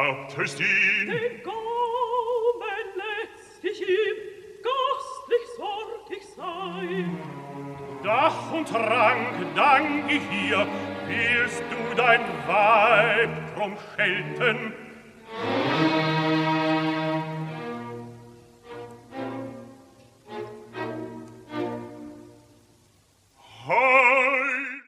erlaubtest ihn. Den Gaumen lässt ich ihm gastlich sorglich sein. Dach und Trank dank ich ihr, willst du dein Weib drum schelten?